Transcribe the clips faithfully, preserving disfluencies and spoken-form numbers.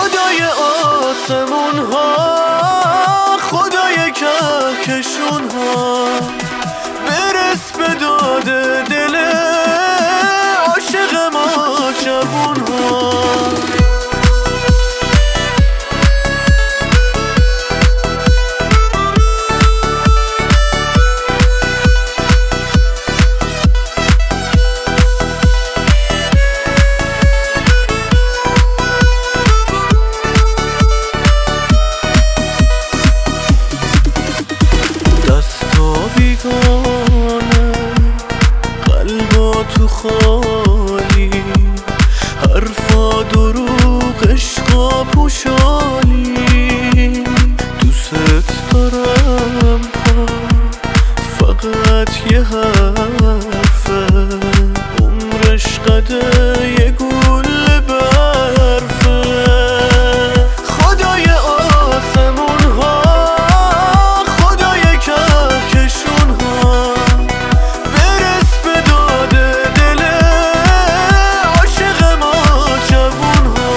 خدای آسمون ها، خدای کهکشون ها، برس به داد دل عاشق ما جوون ها. بیگانه قلبا تو خالی، حرفا دروغ عشقا پوشالی. دوست دارم ها فقط یه حرفه، عمرش قده یه گل برفه. خدای آسمون ها، خدای کهکشون ها، برس به داد دل عاشق ما جوون ها.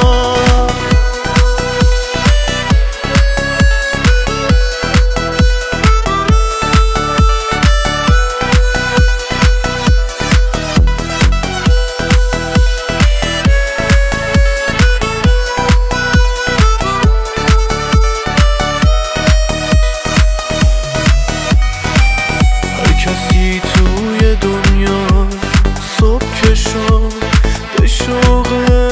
کسی توی دنیا صبح که شد به شوق